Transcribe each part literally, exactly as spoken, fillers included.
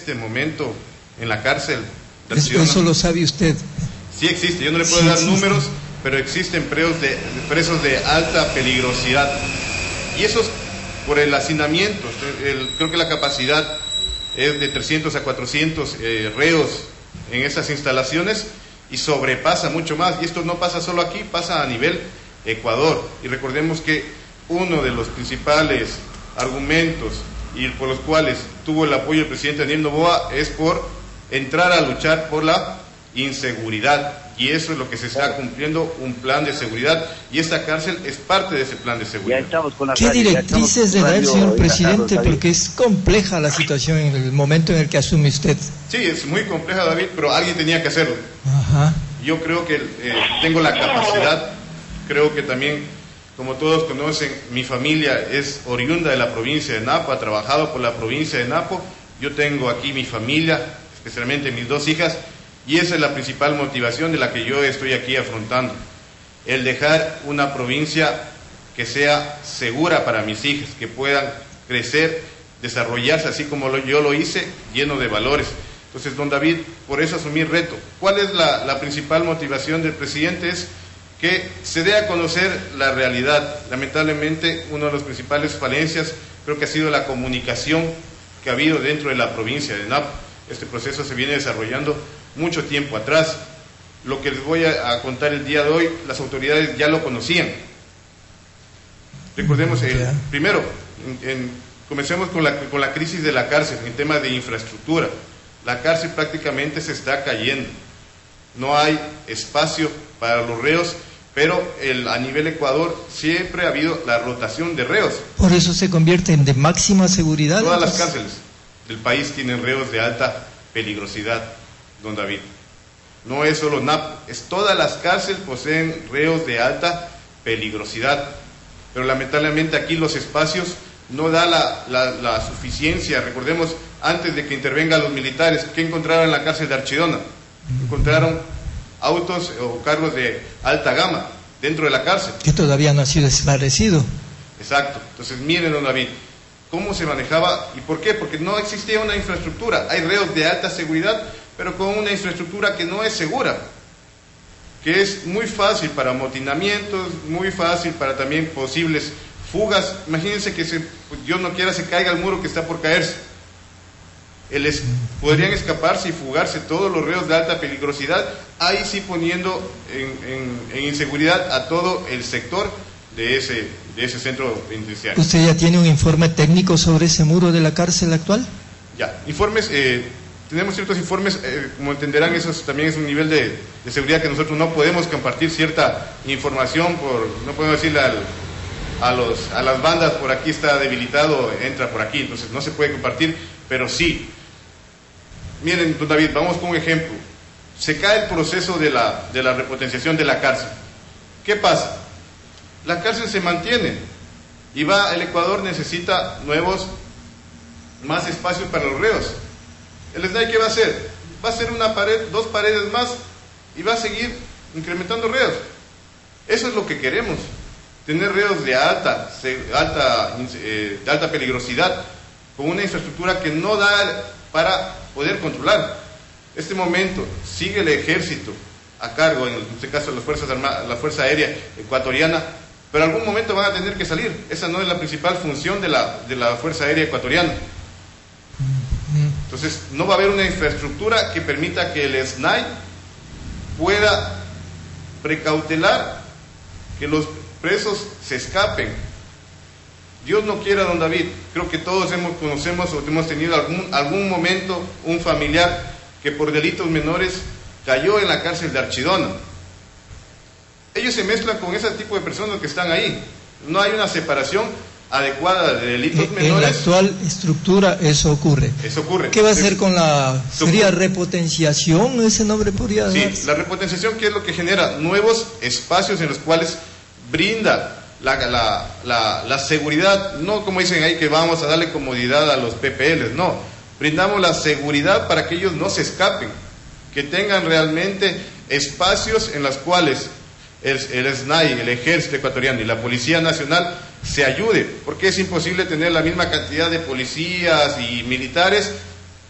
este momento en la cárcel de Eso, eso lo sabe usted. Sí existe, yo no le puedo Sí dar existe. números, pero existen presos de, presos de alta peligrosidad. Y esos, por el hacinamiento, el, creo que la capacidad es de trescientos a cuatrocientos eh, reos en esas instalaciones y sobrepasa mucho más. Y esto no pasa solo aquí, pasa a nivel Ecuador. Y recordemos que uno de los principales argumentos y por los cuales tuvo el apoyo del presidente Daniel Noboa es por entrar a luchar por la inseguridad, y eso es lo que se está cumpliendo, un plan de seguridad, y esta cárcel es parte de ese plan de seguridad. Ya estamos con la ¿Qué radio, directrices le da el señor presidente? Porque es compleja la situación en el momento en el que asume usted. Sí, es muy compleja, David, pero alguien tenía que hacerlo. Ajá. Yo creo que eh, tengo la capacidad, creo que también, como todos conocen, mi familia es oriunda de la provincia de Napo, ha trabajado por la provincia de Napo, yo tengo aquí mi familia, especialmente mis dos hijas, y esa es la principal motivación de la que yo estoy aquí afrontando, el dejar una provincia que sea segura para mis hijas, que puedan crecer, desarrollarse así como lo, yo lo hice, lleno de valores. Entonces, don David, por eso asumí el reto. ¿Cuál es la, la principal motivación del presidente? Es que se dé a conocer la realidad. Lamentablemente, una de las principales falencias creo que ha sido la comunicación que ha habido dentro de la provincia de Napo. Este proceso se viene desarrollando mucho tiempo atrás. Lo que les voy a, a contar el día de hoy, las autoridades ya lo conocían. Recordemos, eh, primero, en, en, comencemos con la, con la crisis de la cárcel, en tema de infraestructura. La cárcel prácticamente se está cayendo. No hay espacio para los reos, pero el, a nivel Ecuador siempre ha habido la rotación de reos. Por eso se convierten de máxima seguridad. Todas entonces... las cárceles del país tienen reos de alta peligrosidad, don David. No es solo Napo, es todas las cárceles poseen reos de alta peligrosidad. Pero lamentablemente aquí los espacios no da la, la, la suficiencia. Recordemos, antes de que intervengan los militares, ¿qué encontraron en la cárcel de Archidona? Encontraron autos o carros de alta gama dentro de la cárcel. Que todavía no ha sido esclarecido. Exacto. Entonces, miren, don David, cómo se manejaba y por qué. Porque no existía una infraestructura. Hay reos de alta seguridad, pero con una infraestructura que no es segura, que es muy fácil para amotinamientos, muy fácil para también posibles fugas. Imagínense que, se, Dios no quiera, se caiga el muro que está por caerse. El es, podrían escaparse y fugarse todos los reos de alta peligrosidad, ahí sí poniendo en, en, en inseguridad a todo el sector de ese, de ese centro penitenciario. ¿Usted ya tiene un informe técnico sobre ese muro de la cárcel actual? Ya, informes, eh, tenemos ciertos informes, eh, como entenderán, eso es, también es un nivel de, de seguridad que nosotros no podemos compartir cierta información, por no podemos decirle al, a, los, a las bandas, por aquí está debilitado, entra por aquí, entonces no se puede compartir, pero sí. Miren, don David, vamos con un ejemplo. Se cae el proceso de la, de la repotenciación de la cárcel. ¿Qué pasa? La cárcel se mantiene y va, el Ecuador necesita nuevos, más espacios para los reos. El S N A I, ¿qué va a hacer? Va a hacer una pared, dos paredes más y va a seguir incrementando reos. Eso es lo que queremos, tener reos de alta, alta, eh, de alta peligrosidad, con una infraestructura que no da para poder controlar. Este momento sigue el ejército a cargo, en este caso las fuerzas armadas, la Fuerza Aérea Ecuatoriana, pero en algún momento van a tener que salir. Esa no es la principal función de la, de la Fuerza Aérea Ecuatoriana. Entonces no va a haber una infraestructura que permita que el S N A I pueda precautelar que los presos se escapen. Dios no quiera, don David, creo que todos hemos, conocemos o hemos tenido algún, algún momento un familiar que por delitos menores cayó en la cárcel de Archidona. Ellos se mezclan con ese tipo de personas que están ahí. No hay una separación adecuada de delitos menores. En la actual estructura eso ocurre. Eso ocurre. ¿Qué va a hacer con la... ¿Sería repotenciación? ¿Ese nombre podría darse? Sí, la repotenciación, ¿qué es lo que genera? Nuevos espacios en los cuales brinda La, la, la, la seguridad, no como dicen ahí que vamos a darle comodidad a los P P Ls, no, brindamos la seguridad para que ellos no se escapen, que tengan realmente espacios en los cuales el, el S N A I, el Ejército Ecuatoriano y la Policía Nacional se ayude, porque es imposible tener la misma cantidad de policías y militares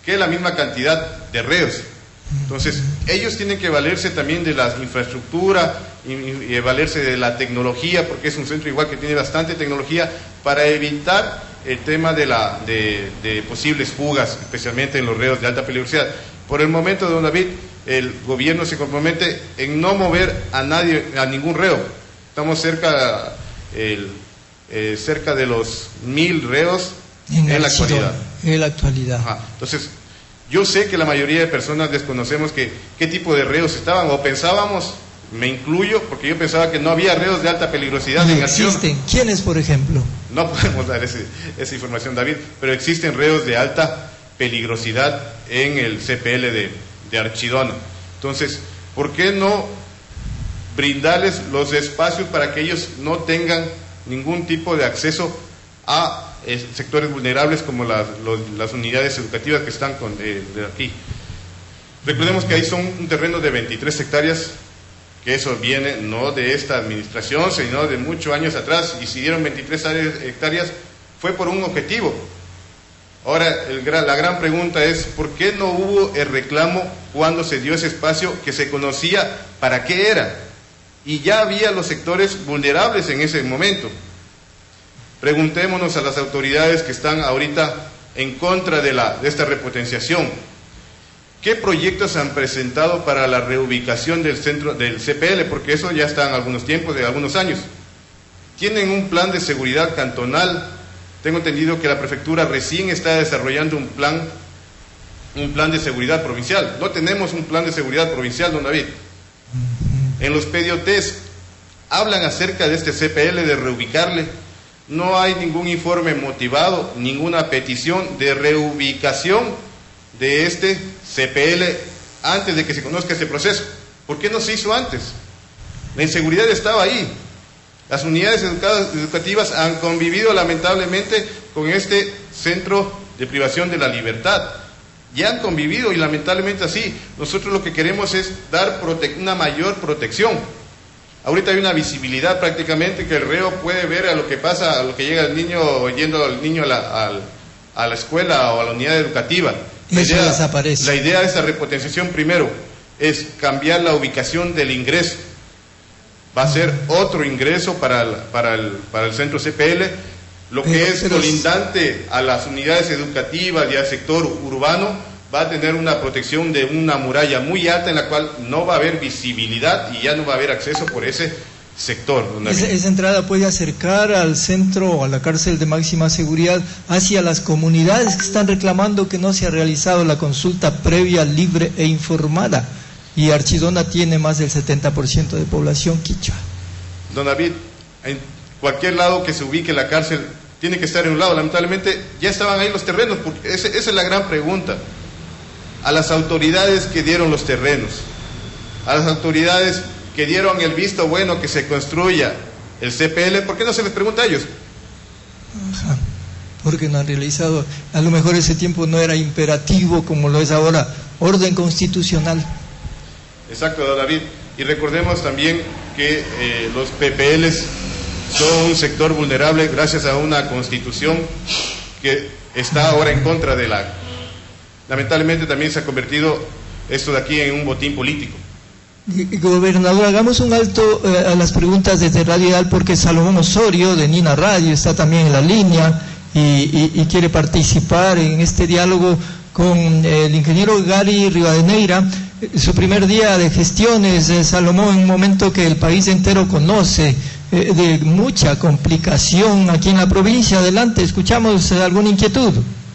que la misma cantidad de reos. Entonces, ellos tienen que valerse también de la infraestructura y, y valerse de la tecnología, porque es un centro igual que tiene bastante tecnología, para evitar el tema de, la, de, de posibles fugas, especialmente en los reos de alta peligrosidad. Por el momento, don David, el gobierno se compromete en no mover a nadie, a ningún reo. Estamos cerca, el, eh, cerca de los mil reos en, en la actualidad. En la actualidad. Ajá. Entonces, yo sé que la mayoría de personas desconocemos que, qué tipo de reos estaban, o pensábamos, me incluyo, porque yo pensaba que no había reos de alta peligrosidad en acción. ¿Existen? ¿Quiénes, por ejemplo? No podemos dar ese, esa información, David, pero existen reos de alta peligrosidad en el C P L de, de Archidona. Entonces, ¿por qué no brindarles los espacios para que ellos no tengan ningún tipo de acceso a eh, sectores vulnerables como las, los, las unidades educativas que están con, de, de aquí? Recordemos que ahí son un terreno de veintitrés hectáreas, que eso viene no de esta administración, sino de muchos años atrás, y si dieron veintitrés hectáreas fue por un objetivo. Ahora, el, la gran pregunta es, ¿por qué no hubo el reclamo cuando se dio ese espacio que se conocía para qué era? Y ya había los sectores vulnerables en ese momento. Preguntémonos a las autoridades que están ahorita en contra de, la, de esta repotenciación. ¿Qué proyectos han presentado para la reubicación del centro del C P L? Porque eso ya está en algunos tiempos, de algunos años. ¿Tienen un plan de seguridad cantonal? Tengo entendido que la prefectura recién está desarrollando un plan, un plan de seguridad provincial. No tenemos un plan de seguridad provincial, don David. En los P D O Ts hablan acerca de este C P L, de reubicarle. No hay ningún informe motivado, ninguna petición de reubicación de este C P L antes de que se conozca este proceso. ¿Por qué no se hizo antes? La inseguridad estaba ahí. Las unidades educativas han convivido lamentablemente con este centro de privación de la libertad. Ya han convivido y lamentablemente así. Nosotros lo que queremos es dar una mayor protección. Ahorita hay una visibilidad prácticamente que el reo puede ver a lo que pasa, a lo que llega el niño, yendo el niño a la, a, a la escuela o a la unidad educativa. La Eso idea, desaparece. La idea de esta repotenciación primero es cambiar la ubicación del ingreso. Va a ser otro ingreso para el, para el, para el centro C P L, lo que pero, es pero colindante a las unidades educativas y al sector urbano, va a tener una protección de una muralla muy alta en la cual no va a haber visibilidad y ya no va a haber acceso por ese sector. Esa, esa entrada puede acercar al centro o a la cárcel de máxima seguridad hacia las comunidades que están reclamando que no se ha realizado la consulta previa, libre e informada. Y Archidona tiene más del setenta por ciento de población quichua. Don David, en cualquier lado que se ubique la cárcel, tiene que estar en un lado. Lamentablemente, ya estaban ahí los terrenos, porque ese, esa es la gran pregunta. A las autoridades que dieron los terrenos, a las autoridades que dieron el visto bueno que se construya el C P L, ¿por qué no se les pregunta a ellos? Ajá, porque no han realizado, a lo mejor ese tiempo no era imperativo como lo es ahora, orden constitucional. Exacto, David. Y recordemos también que eh, los P P Ls son un sector vulnerable gracias a una constitución que está ahora en contra de la... Lamentablemente también se ha convertido esto de aquí en un botín político. Gobernador, hagamos un alto eh, a las preguntas desde Radio Ideal porque Salomón Osorio de Nina Radio está también en la línea y, y, y quiere participar en este diálogo con eh, el ingeniero Gary Rivadeneira. Su primer día de gestiones, eh, Salomón, en un momento que el país entero conoce eh, de mucha complicación aquí en la provincia. Adelante, escuchamos eh, alguna inquietud.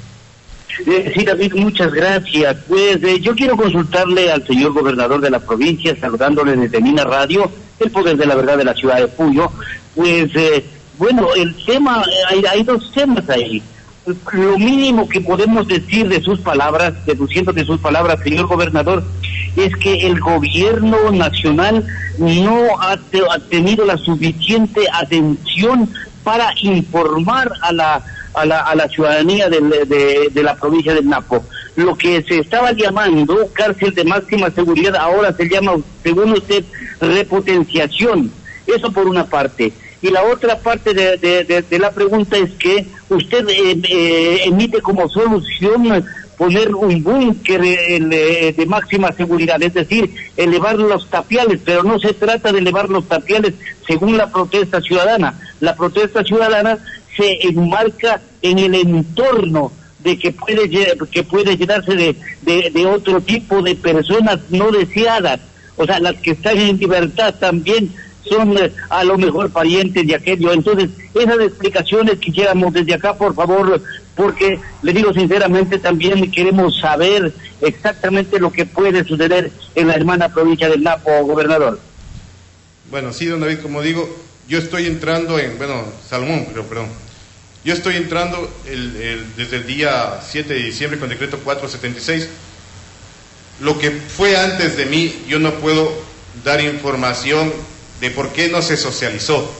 Eh, sí, David, muchas gracias. Pues eh, yo quiero consultarle al señor gobernador de la provincia, saludándole desde Mina Radio, el poder de la verdad de la ciudad de Puyo. Pues, eh, bueno, el tema, hay, hay dos temas ahí. Lo mínimo que podemos decir de sus palabras, deduciendo de sus palabras, señor gobernador, es que el gobierno nacional no ha, te, ha tenido la suficiente atención para informar a la a la, a la ciudadanía de, de, de la provincia del Napo. Lo que se estaba llamando cárcel de máxima seguridad ahora se llama, según usted, repotenciación. Eso por una parte. Y la otra parte de, de, de, de la pregunta es que usted eh, eh, emite como solución poner un búnker eh, de máxima seguridad, es decir, elevar los tapiales, pero no se trata de elevar los tapiales según la protesta ciudadana. La protesta ciudadana se enmarca en el entorno de que puede que puede llenarse de, de, de otro tipo de personas no deseadas, o sea, las que están en libertad también son eh, a lo mejor parientes de aquello. Entonces, esas explicaciones quisiéramos desde acá, por favor, porque le digo sinceramente, también queremos saber exactamente lo que puede suceder en la hermana provincia del Napo, gobernador. Bueno, sí, don David, como digo, yo estoy entrando en, bueno, Salomón, pero perdón, yo estoy entrando el, el, desde el día siete de diciembre con decreto cuatrocientos setenta y seis. Lo que fue antes de mí, yo no puedo dar información de por qué no se socializó.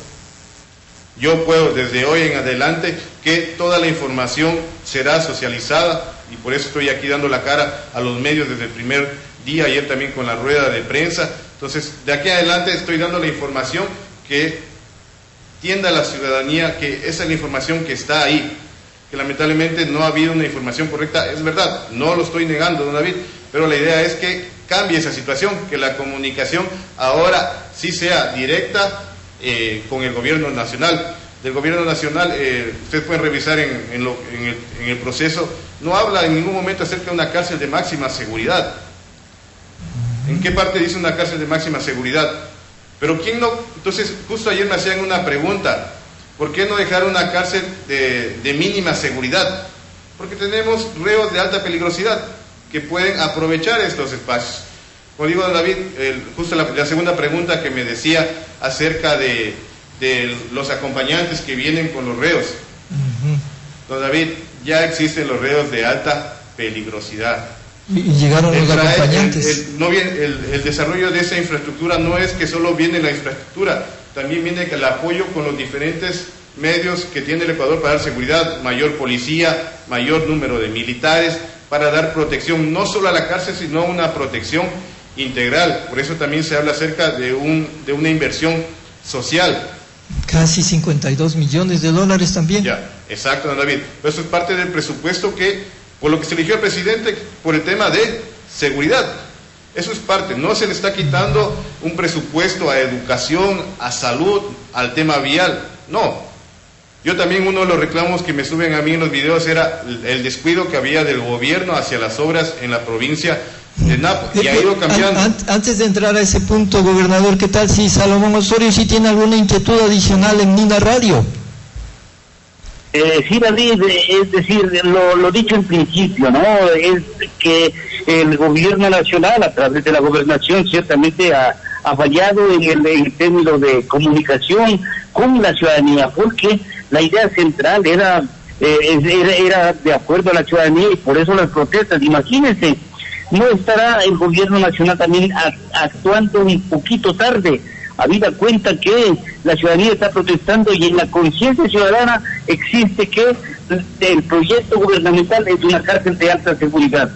Yo puedo desde hoy en adelante que toda la información será socializada, y por eso estoy aquí dando la cara a los medios desde el primer día, ayer también con la rueda de prensa. Entonces, de aquí adelante estoy dando la información que tienda a la ciudadanía, que esa es la información que está ahí, que lamentablemente no ha habido una información correcta, es verdad, no lo estoy negando, don David, pero la idea es que cambie esa situación, que la comunicación ahora sí sea directa eh, con el gobierno nacional. Del gobierno nacional, eh, ustedes pueden revisar en, en, lo, en, el, en el proceso, no habla en ningún momento acerca de una cárcel de máxima seguridad. ¿En qué parte dice una cárcel de máxima seguridad? Pero ¿quién no? Entonces, justo ayer me hacían una pregunta, ¿por qué no dejar una cárcel de, de mínima seguridad? Porque tenemos reos de alta peligrosidad que pueden aprovechar estos espacios. Como digo, David, el, justo la, la segunda pregunta que me decía acerca de, de los acompañantes que vienen con los reos. Uh-huh. Don David, ya existen los reos de alta peligrosidad. Y llegaron los el, acompañantes. El, el, no viene, el, el desarrollo de esa infraestructura no es que solo viene la infraestructura, también viene el apoyo con los diferentes medios que tiene el Ecuador para dar seguridad, mayor policía, mayor número de militares, para dar protección no solo a la cárcel, sino una protección integral. Por eso también se habla acerca de, un, de una inversión social. Casi cincuenta y dos millones de dólares también. Ya, exacto, don David. Pero eso es parte del presupuesto que, por lo que se eligió al presidente, por el tema de seguridad. Eso es parte, no se le está quitando un presupuesto a educación, a salud, al tema vial, no. Yo también, uno de los reclamos que me suben a mí en los videos era el descuido que había del gobierno hacia las obras en la provincia de Napo, y ha ido cambiando. Antes de entrar a ese punto, gobernador, ¿qué tal si Salomón Osorio sí tiene alguna inquietud adicional en Nina Radio? Eh, sí, David, es decir, lo, lo dicho en principio, ¿no? Es que el gobierno nacional, a través de la gobernación, ciertamente ha, ha fallado en el, en el término de comunicación con la ciudadanía, porque la idea central era, eh, era, era de acuerdo a la ciudadanía, y por eso las protestas. Imagínense, ¿no estará el gobierno nacional también a, actuando un poquito tarde, habida cuenta que la ciudadanía está protestando y en la conciencia ciudadana existe que el proyecto gubernamental es una cárcel de alta seguridad?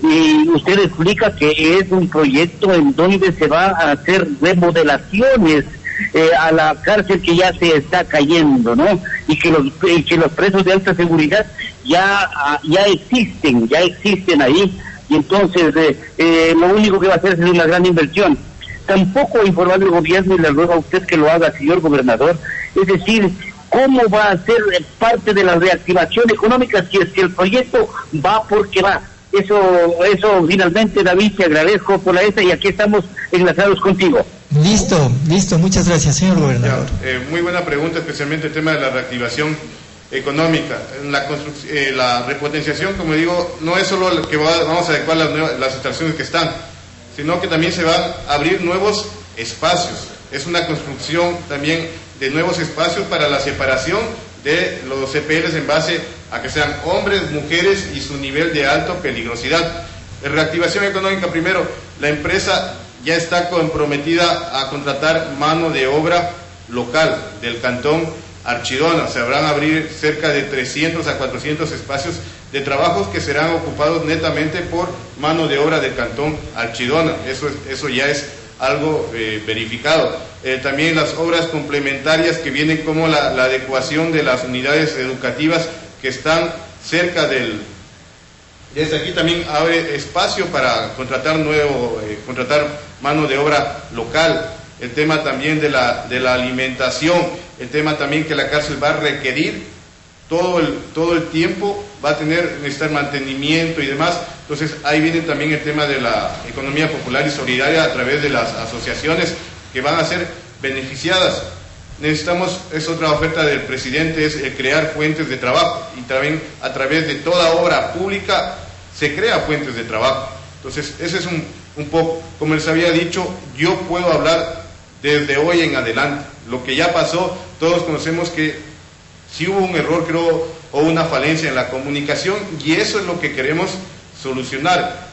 Y usted explica que es un proyecto en donde se va a hacer remodelaciones eh, a la cárcel que ya se está cayendo, ¿no? Y que los, y que los presos de alta seguridad ya, ya existen, ya existen ahí, y entonces eh, eh, lo único que va a hacer es una gran inversión. Tampoco ha informado el gobierno, y le ruego a usted que lo haga, señor gobernador, es decir, cómo va a ser parte de la reactivación económica si es que el proyecto va porque va. Eso, eso finalmente, David, te agradezco por la esta, y aquí estamos enlazados contigo. Listo, listo, muchas gracias, señor gobernador. Ya, eh, muy buena pregunta, especialmente el tema de la reactivación económica. La, eh, la repotenciación, como digo, no es solo que va, vamos a adecuar las, nuevas, las instalaciones que están, sino que también se van a abrir nuevos espacios. Es una construcción también de nuevos espacios para la separación de los C P Ls en base a que sean hombres, mujeres y su nivel de alta peligrosidad. La reactivación económica, primero, la empresa ya está comprometida a contratar mano de obra local del cantón Archidona. Se habrán a abrir cerca de trescientos a cuatrocientos espacios de trabajos que serán ocupados netamente por mano de obra del cantón Archidona. Eso, eso ya es algo eh, verificado. Eh, también las obras complementarias que vienen, como la, la adecuación de las unidades educativas que están cerca del, Desde aquí también abre espacio para contratar nuevo, eh, contratar mano de obra local. El tema también de la, de la alimentación, el tema también que la cárcel va a requerir todo el, todo el tiempo, va a tener, necesitar mantenimiento y demás. Entonces ahí viene también el tema de la economía popular y solidaria a través de las asociaciones que van a ser beneficiadas. Necesitamos, es otra oferta del presidente, es el crear fuentes de trabajo, y también a través de toda obra pública se crea fuentes de trabajo. Entonces ese es un, un poco, como les había dicho, yo puedo hablar desde hoy en adelante. Lo que ya pasó, todos conocemos que sí hubo un error, creo, o una falencia en la comunicación, y eso es lo que queremos solucionar.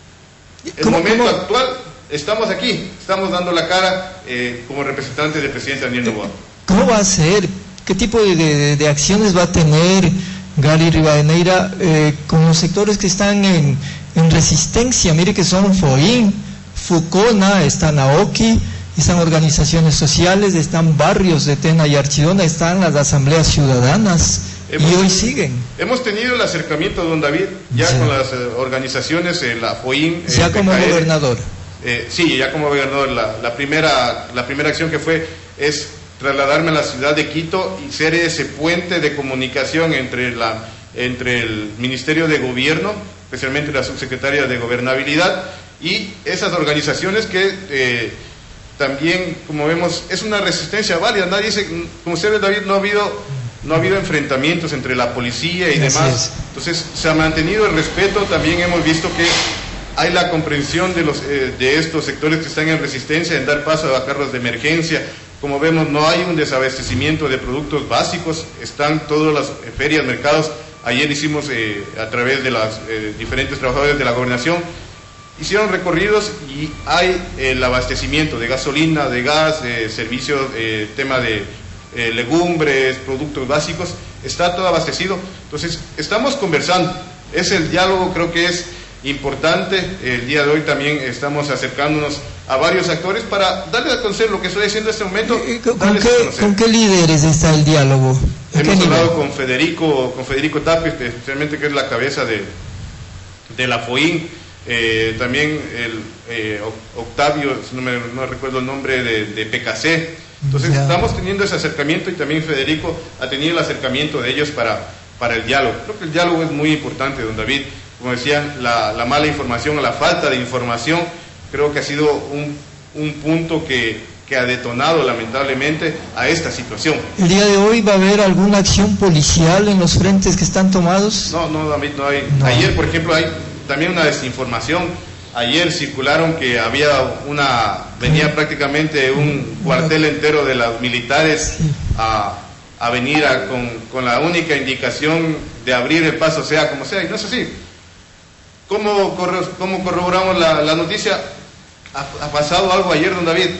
El momento ¿cómo? actual, estamos aquí, estamos dando la cara eh, como representantes del presidente Daniel Noboa. ¿Cómo va a ser? ¿Qué tipo de, de, de acciones va a tener Gary Rivadeneira eh, con los sectores que están en, en resistencia? Mire que son FOIN, FUCONA, está Naoki, están organizaciones sociales, están barrios de Tena y Archidona, están las asambleas ciudadanas, hemos, y hoy siguen. Hemos tenido el acercamiento, don David, ya sí. con las eh, organizaciones, eh, la FOIN. Ya eh, como P K R, gobernador. Eh, sí, ya como gobernador. La, la, primera, la primera acción que fue es trasladarme a la ciudad de Quito y ser ese puente de comunicación entre, la, entre el Ministerio de Gobierno, especialmente la subsecretaria de Gobernabilidad, y esas organizaciones que eh, también, como vemos, es una resistencia válida. Nadie dice, como usted ve, David, no ha habido, no ha habido enfrentamientos entre la policía y demás. Es. Entonces, se ha mantenido el respeto. También hemos visto que hay la comprensión de, los, eh, de estos sectores que están en resistencia en dar paso a carros de emergencia. Como vemos, no hay un desabastecimiento de productos básicos, están todas las eh, ferias, mercados. Ayer hicimos eh, a través de los eh, diferentes trabajadores de la gobernación, hicieron recorridos y hay el abastecimiento de gasolina, de gas, eh, servicios, eh, tema de eh, legumbres, productos básicos, está todo abastecido. Entonces, estamos conversando, es el diálogo, creo que es importante. El día de hoy también estamos acercándonos a varios actores para darles a conocer lo que estoy haciendo en este momento. ¿Con qué, ¿Con qué líderes está el diálogo? Hemos hablado con Federico, con Federico Tapia, especialmente, que es la cabeza de, de la FOIN, eh, también el eh, Octavio, no, me, no recuerdo el nombre, de, de P K C. Entonces ya. estamos teniendo ese acercamiento, y también Federico ha tenido el acercamiento de ellos para, para el diálogo. Creo que el diálogo es muy importante, don David. Como decían, la, la mala información, la falta de información, creo que ha sido un, un punto que, que ha detonado lamentablemente a esta situación. ¿El día de hoy va a haber alguna acción policial en los frentes que están tomados? No, no, David, no hay. No. Ayer, por ejemplo, hay también una desinformación. Ayer circularon que había una, venía prácticamente un cuartel entero de los militares sí. a, a venir a, con, con la única indicación de abrir el paso, sea como sea, y no es así. ¿Cómo, cómo corroboramos la, la noticia? ¿Ha, ¿Ha pasado algo ayer, don David?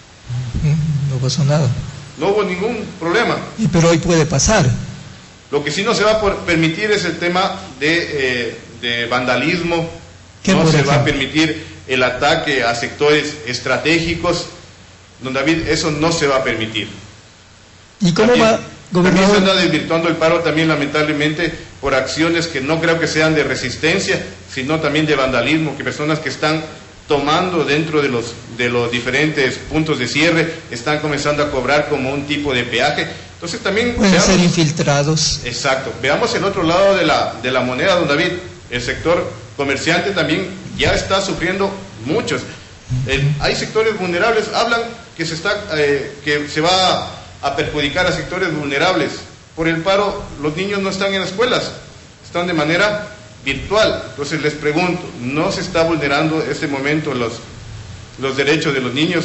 No pasó nada. No hubo ningún problema. Y pero hoy puede pasar. Lo que sí no se va a permitir es el tema de, eh, de vandalismo. No se va a permitir el ataque a sectores estratégicos. Don David, eso no se va a permitir. ¿Y cómo también, va, gobernador? También se anda desvirtuando el paro también, lamentablemente, por acciones que no creo que sean de resistencia, sino también de vandalismo, que personas que están tomando dentro de los, de los diferentes puntos de cierre están comenzando a cobrar como un tipo de peaje. Entonces también pueden veamos, ser infiltrados. Exacto. Veamos el otro lado de la, de la moneda, don David. El sector comerciante también ya está sufriendo muchos. El, hay sectores vulnerables, hablan que se está eh, que se va a perjudicar a sectores vulnerables. Por el paro, los niños no están en las escuelas, están de manera virtual. Entonces les pregunto, ¿no se está vulnerando en este momento los, los derechos de los niños?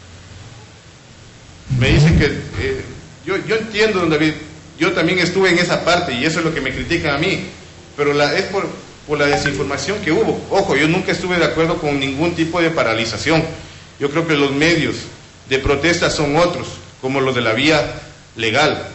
Me dicen que, eh, yo, yo entiendo, don David, yo también estuve en esa parte y eso es lo que me critican a mí, pero la, es por, por la desinformación que hubo. Ojo, yo nunca estuve de acuerdo con ningún tipo de paralización. Yo creo que los medios de protesta son otros, como los de la vía legal.